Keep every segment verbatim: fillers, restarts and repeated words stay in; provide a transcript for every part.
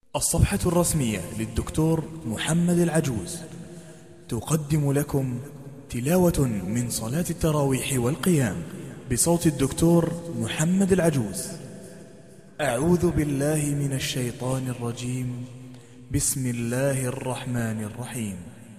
الصفحة الرسمية للدكتور محمد العجوز تقدم لكم تلاوة من صلاة التراويح والقيام بصوت الدكتور محمد العجوز. أعوذ بالله من الشيطان الرجيم. بسم الله الرحمن الرحيم.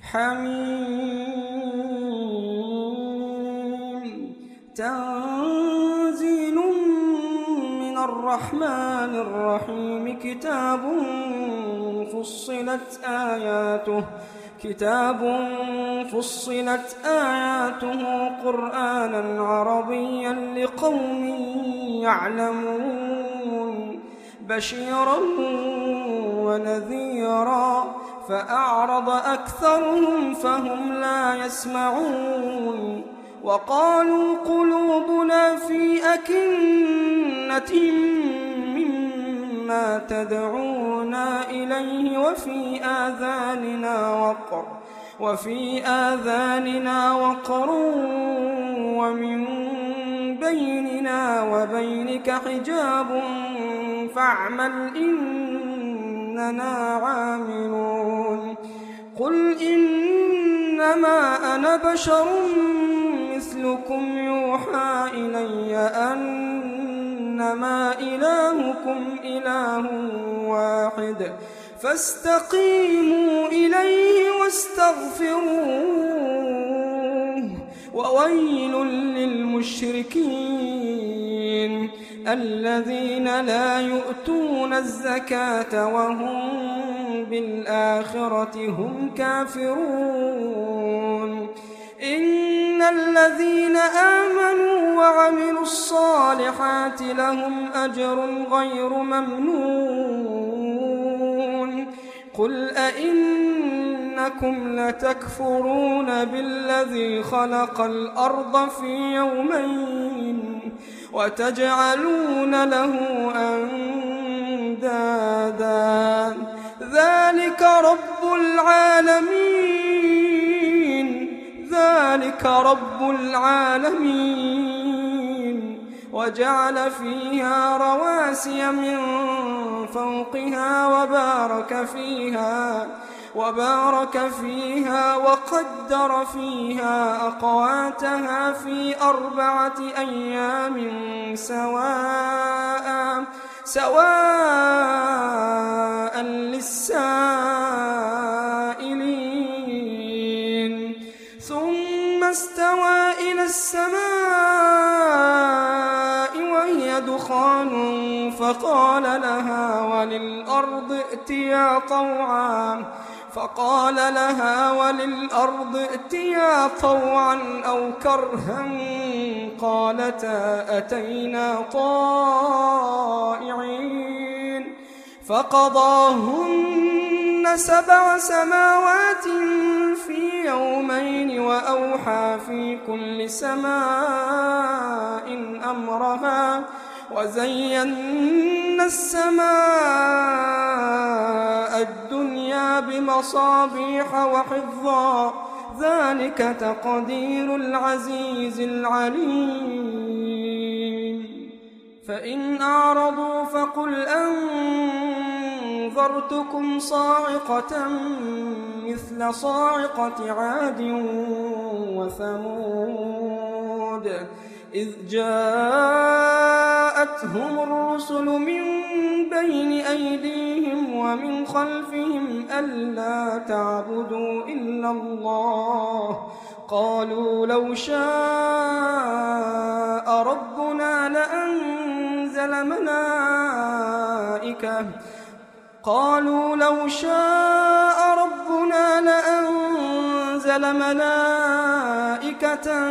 حميم تنزيل من الرحمن الرحيم. كتاب فصلت آياته كتاب فصلت آياته قرآنا عربيا لقوم يعلمون بشيرا ونذيرا فأعرض أكثرهم فهم لا يسمعون. وقالوا قلوبنا في أكنة مما تدعونا إليه وفي آذاننا وقر وفي آذاننا وقر ومن بيننا وبينك حجاب فاعمل إننا عاملون. قل إنما أنا بشر مثلكم يوحى إلي أنما إلهكم إله واحد فاستقيموا إليه واستغفروه. وويل للمشركين الذين لا يؤتون الزكاة وهم بالآخرة هم كافرون. إن الذين آمنوا وعملوا الصالحات لهم أجر غير ممنون. قل أئنكم لتكفرون بالذي خلق الأرض في يومين وتجعلون له أندادا ذلك رب العالمين ذلك رب العالمين وجعل فيها رواسي من فوقها وبارك فيها وبارك فيها وقدر فيها أقواتها في أربعة أيام سواء سواء للسائلين. ثم استوى إلى السماء وهي دخان فقال لها وللأرض ائتيا طوعا فقال لها وللأرض ائتيا طوعا أو كرها قالتا أتينا طائعين. فقضاهن سبع سماوات في يومين وأوحى في كل سماء أمرها وزينا السماء الدنيا بمصابيح وحفظا ذلك تقدير العزيز العليم. فإن أعرضوا فقل أنذرتكم صاعقة مثل صاعقة عاد وثمود إذ جاءتهم الرسل من بين أيديهم ومن خلفهم ألا تعبدوا إلا الله قالوا لو شاء ربنا لأنزل ملائكة قالوا لو شاء ربنا لأنزل ملائكة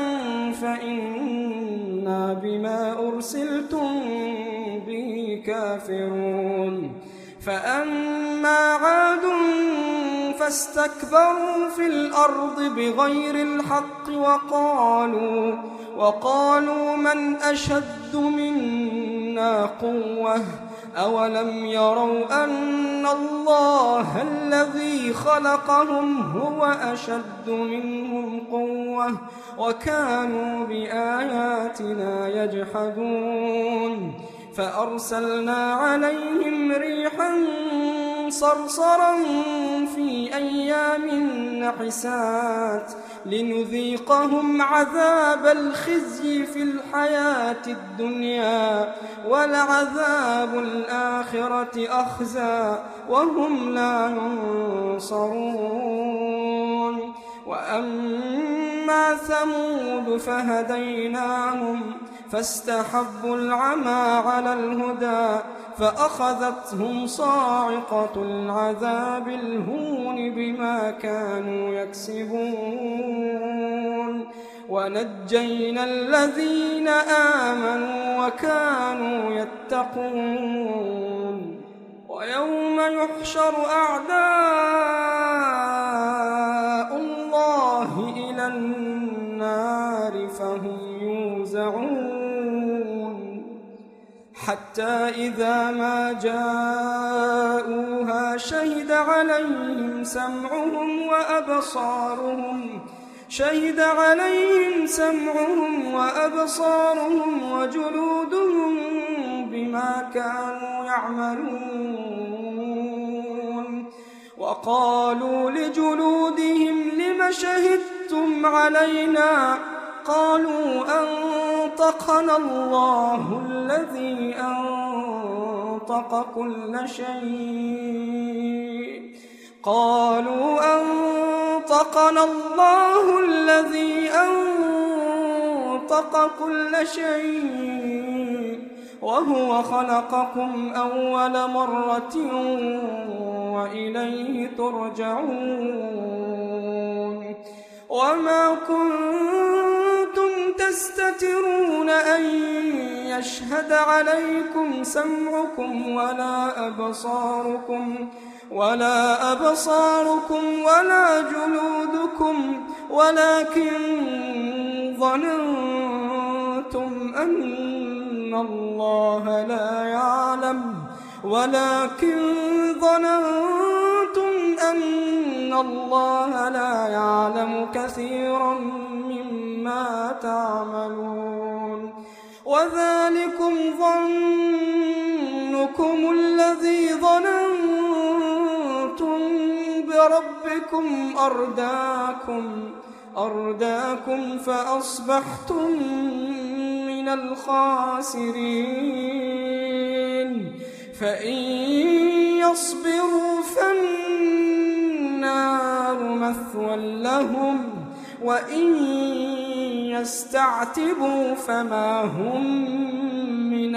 فإنا بما أرسلتم به كافرون. فأما عاد فاستكبروا في الأرض بغير الحق وقالوا وقالوا من أشد منا قوة أولم يروا أن الله الذي خلقهم هو أشد منهم قوة وكانوا بآياتنا يجحدون. فأرسلنا عليهم ريحا صرصرا في أيام نحسات لنذيقهم عذاب الخزي في الحياة الدنيا ولعذاب الآخرة أخزى وهم لا ينصرون. وأما ثمود فهديناهم فاستحبوا العمى على الهدى فأخذتهم صاعقة العذاب الهون بما كانوا يكسبون. ونجينا الذين آمنوا وكانوا يتقون. ويوم يحشر أعداء الله إلى النار فهم يوزعون حتى إذا ما جاءوها شهد عليهم سمعهم وأبصارهم شهد عليهم سمعهم وأبصارهم وجلودهم بما كانوا يعملون. وقالوا لجلودهم لم شهدتم علينا قالوا أنطقنا الله الذي أنطق كل شيء قالوا أنطقنا الله الذي أنطق كل شيء وهو خلقكم أول مرة وإليه ترجعون. وما كنتم تستترون أن يشهد عليكم سمعكم ولا أبصاركم ولا أبصاركم ولا جلودكم ولكن ظننتم أن الله لا يعلم ولكن ظننتم أن الله لا يعلم كثيرا مما تعملون. وذلكم ظنكم الذي ظننتم بربكم أرداكم أرداكم فأصبحتم من الخاسرين. فإن يصبروا فالنار مثوى لهم وإن يستعتبوا فما هم من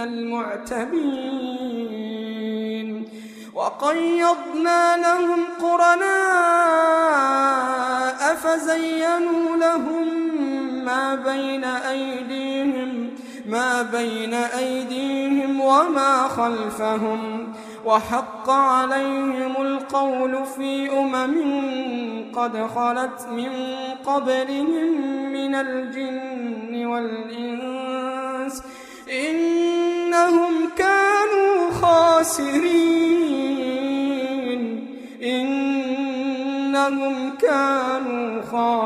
المعتبين. وقيضنا لهم قرناء فزينوا لهم ما بين أيديهم ما بين أيديهم وما خلفهم وحق عليهم القول في أمم قد خلت من قبلهم من الجن والإنس إنهم كانوا خاسرين إنهم كانوا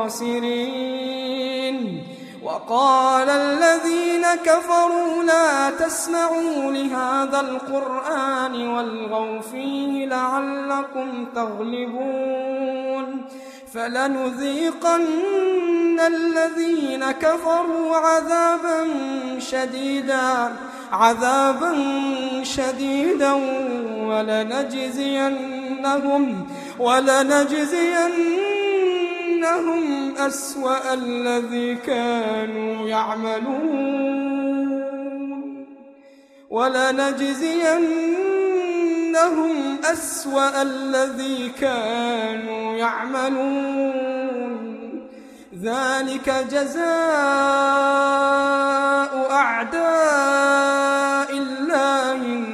خاسرين. وقال الذين كفروا لا تسمعوا لهذا القرآن والغوا فيه لعلكم تغلبون. فلنذيقن الذين كفروا عذابا شديدا عذابا شديدا ولنجزينهم ولنجزينهم أسوأ الذي كانوا يعملون ولنجزينهم أسوأ الذي كانوا يعملون. ذلك جزاء أعداء الله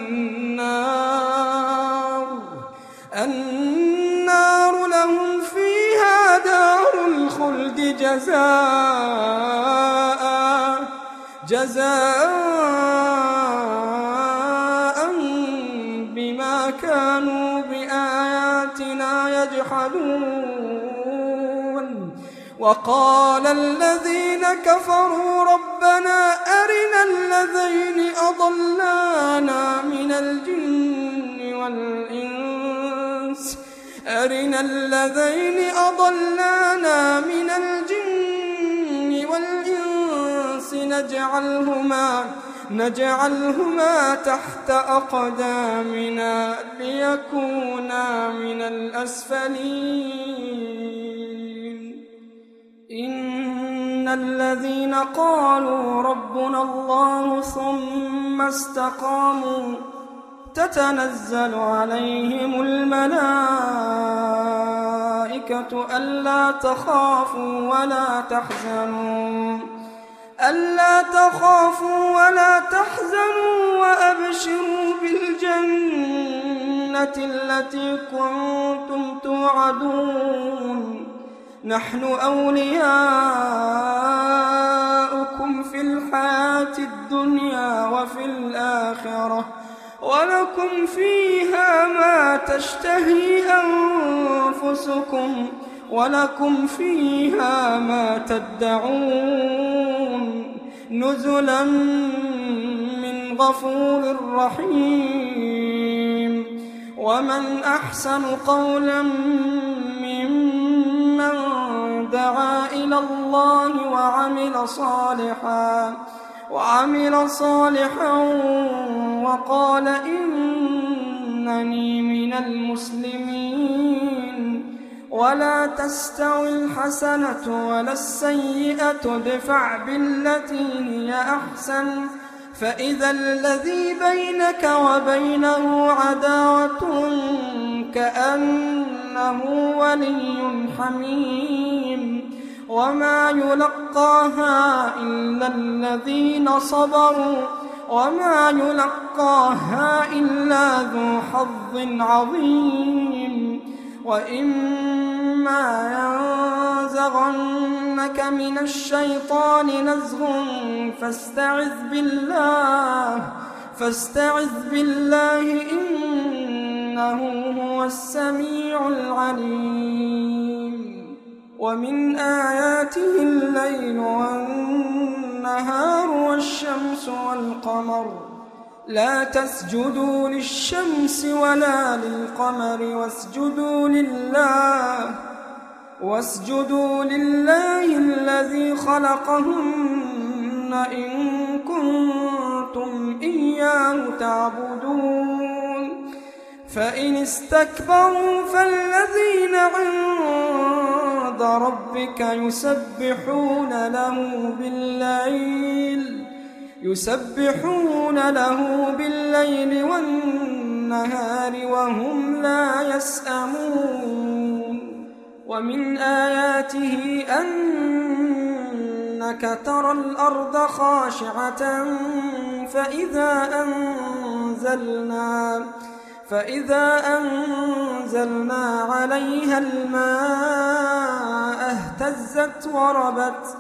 النار النار لهم فيها دار الخلد جزاء جزاء بما كانوا بآياتنا يجحدون. وقال الذين كفروا ربنا أرنا الذين أضلانا من الجن والإنس أرنا اللذين أضلانا من الجن والإنس نجعلهما, نجعلهما تحت أقدامنا ليكونا من الأسفلين إن الذين قالوا ربنا الله ثم استقاموا تتنزل عليهم الملائكة ألا تخافوا ولا تحزنوا ألا تخافوا ولا تحزنوا وأبشروا بالجنة التي كنتم توعدون نحن أولياؤكم في الحياة الدنيا وفي الآخرة ولكم فيها ما تشتهي أنفسكم ولكم فيها ما تدعون نزلا من غفور رحيم ومن أحسن قولا ممن دعا إلى الله وعمل صالحا وعمل صالحا وقال إنني من المسلمين ولا تستوي الحسنة ولا السيئة ادفع بالتي هي أحسن فإذا الذي بينك وبينه عداوة كأنه ولي حميم وما يلقاها إلا الذين صبروا وما يلقاها إلا ذو حظ عظيم وإما ينزغنك من الشيطان نزغ فاستعذ بالله فاستعذ بالله إنه هو السميع العليم ومن آياته الليل والنهار والشمس والقمر لا تسجدوا للشمس ولا للقمر واسجدوا لله واسجدوا لله الذي خلقهن إن كنتم إياه تعبدون فإن استكبروا فالذين عند ربك يسبحون له بالليل يسبحون له بالليل والنهار وهم لا يسأمون ومن آياته أنك ترى الأرض خاشعة فإذا أنزلنا فإذا أنزلنا عليها الماء اهتزت وربت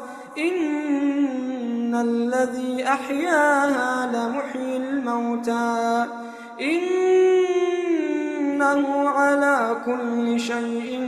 إن الذي أحياها لمحيي الموتى إنه على كل شيء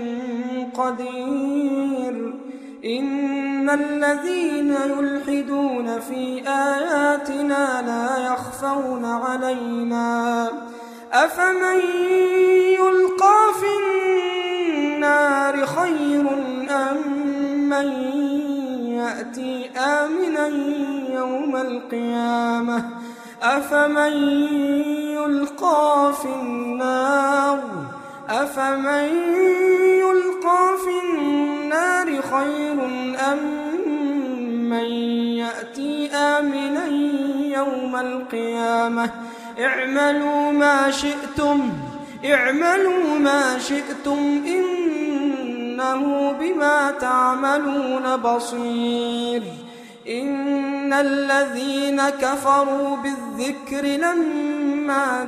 قدير إن الذين يلحدون في آياتنا لا يخفون علينا أفمن يلقى في النار خير أم من يأتي آمنا يوم القيامة أفمن يلقى في النار أفمن يلقى في النار خير أم من يأتي آمنا يوم القيامة اعملوا ما شئتم اعملوا ما شئتم إنه بما تعملون بصير إن الذين كفروا بالذكر لما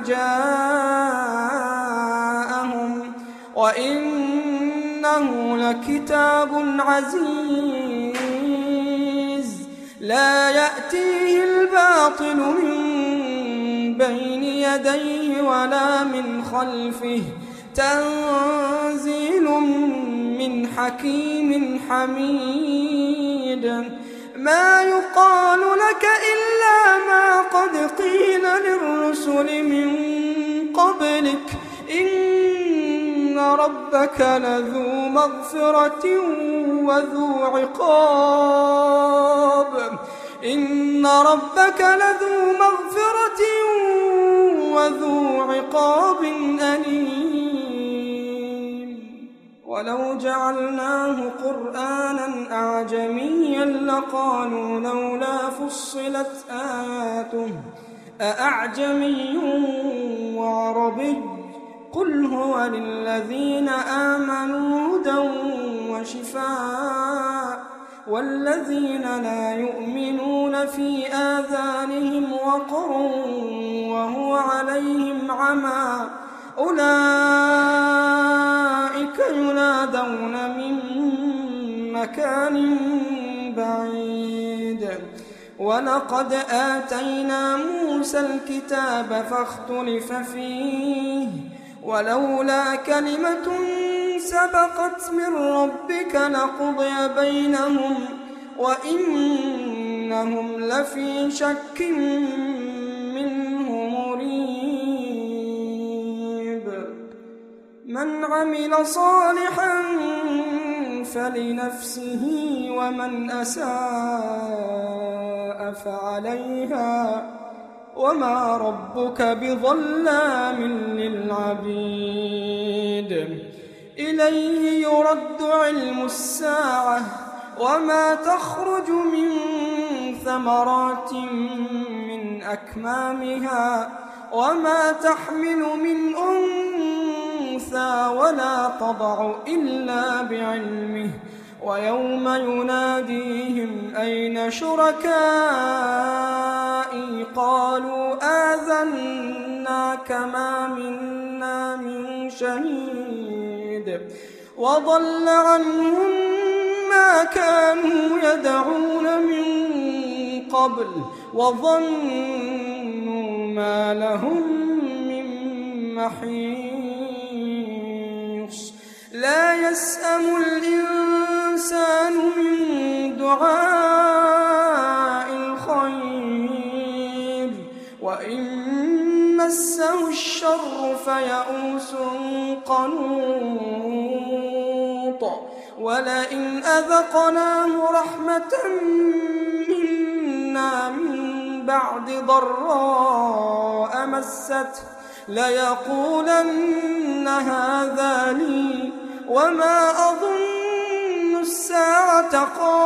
جاءهم وإنه لكتاب عزيز لا يأتيه الباطل من بين يديه ولا من خلفه تنزيل من حكيم حميد ما يقال لك إلا ما قد قيل للرسل من قبلك إن ربك لذو مغفرة وذو عقاب إن ربك لذو مغفرة وذو عقاب أليم ولو جعلناه قرآنا أعجميا لقالوا لولا فصلت آياته أأعجمي وعربي قل هو للذين آمنوا هدى وشفاء والذين لا يؤمنون في آذانهم وقر وهو عليهم عمى أولئك ينادون من مكان بعيد ولقد آتينا موسى الكتاب فاختلف فيه ولولا كلمة سبقت من ربك لقضي بينهم وإنهم لفي شك منه مريب من عمل صالحا فلنفسه ومن أساء فعليها وما ربك بظلام للعبيد إليه يرد علم الساعة وما تخرج من ثمرات من أكمامها وما تحمل من أنثى ولا تضع إلا بعلمه ويوم يناديهم أين شركائي قالوا آذناك ما منا من شهيد وضل عنهم ما كانوا يدعون من قبل وظنوا ما لهم من محيص لا يسأم الإنسان من دعاء الخير وإن مسه الشر فيئوس قنوط ولئن أذقناه رحمة منا من بعد ضراء مسته ليقولن هذا لي وما أظن الساعة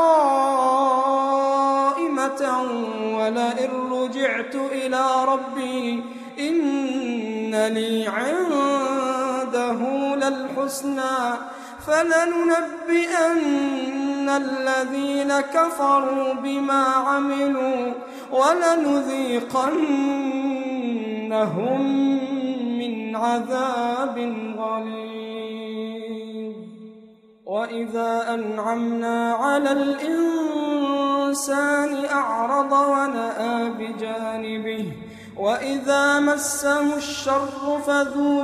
قائمة ولئن رجعت إلى ربي إن لي عنده للحسنى فلننبئن الذين كفروا بما عملوا ولنذيقنهم من عذاب غليظ وإذا أنعمنا على الإنسان أعرض ونأى بجانبه وإذا مسه الشر فذو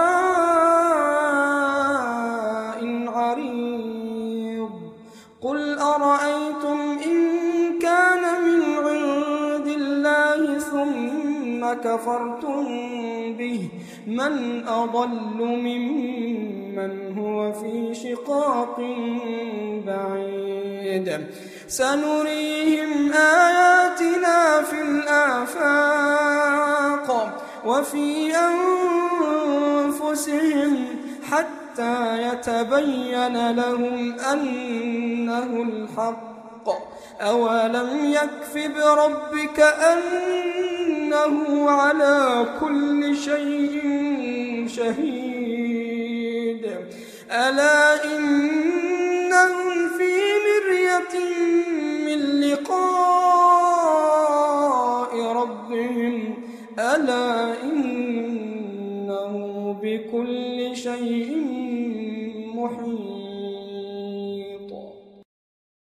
دعاء عريض قل أرأيتم إن كان من عند الله ثم كفرتم به من أضل ممن هو في شقاق بعيد سنريهم آياتنا في الآفاق وفي أنفسهم حتى يتبين لهم أنه الحق أولم يكف بربك أنه على كل شيء شهيد ألا إنهم في مرية من لقاء ربهم ألا إنه بكل شيء محيط